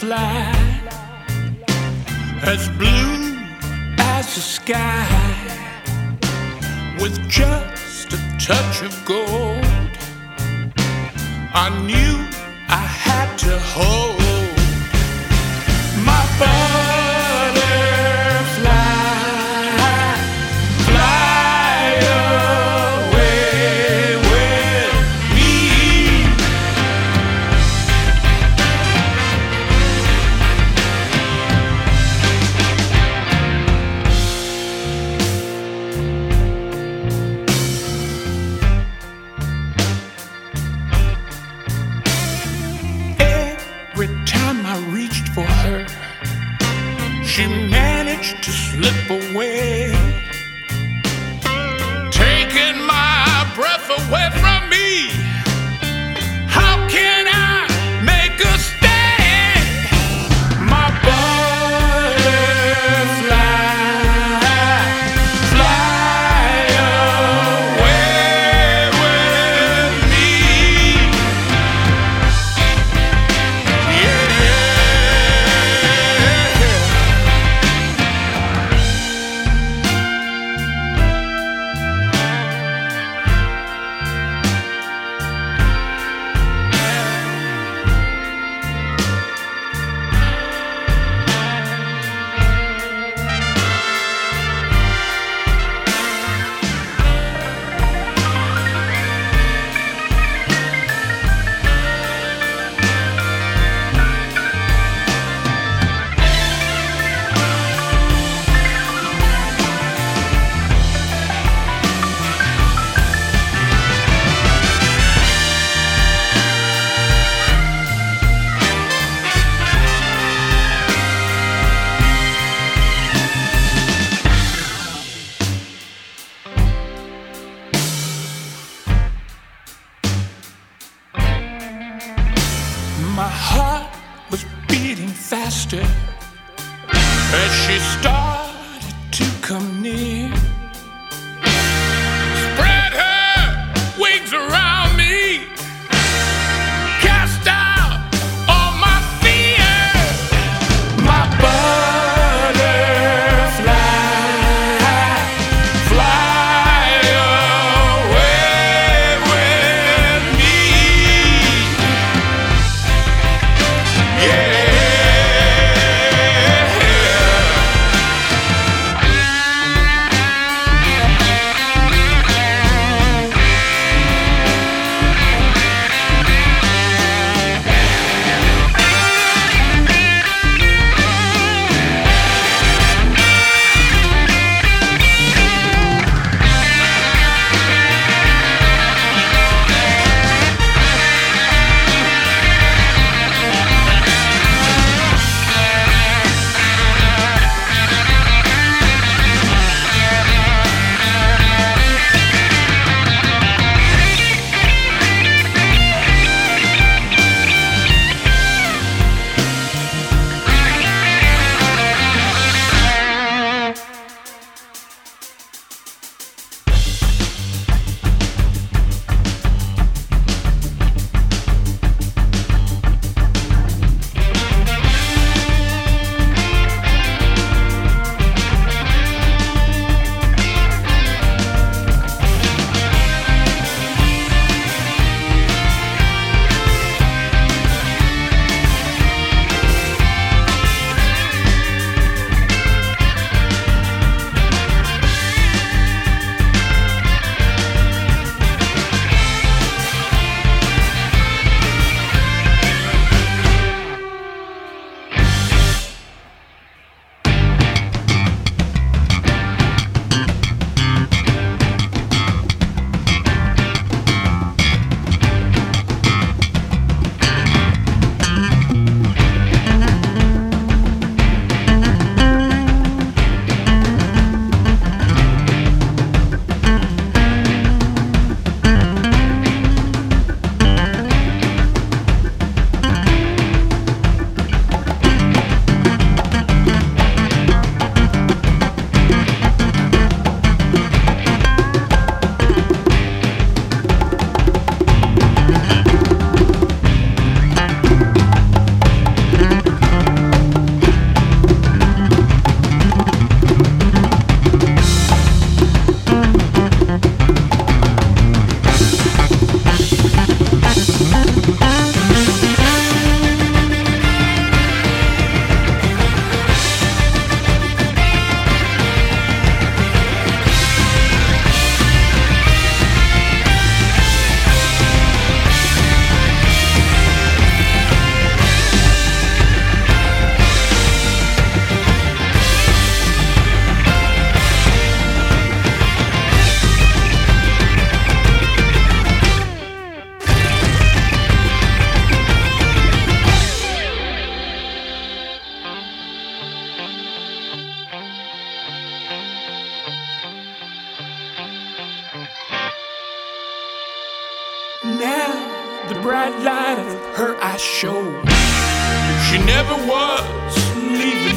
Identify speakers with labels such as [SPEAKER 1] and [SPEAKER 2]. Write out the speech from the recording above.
[SPEAKER 1] fly as blue as the sky, with just a touch of gold. I knew I had to hold my butterfly, fly away with me. Every time I reached for her, she managed to slip away, taking my breath away from me. How can I make a stand? My butterfly, fly away with me. My heart was beating faster as she started to come near. Spread her wings around me, cast out all my fears. My butterfly, fly away with me. Yeah. Now the bright light of her eyes show she never was leaving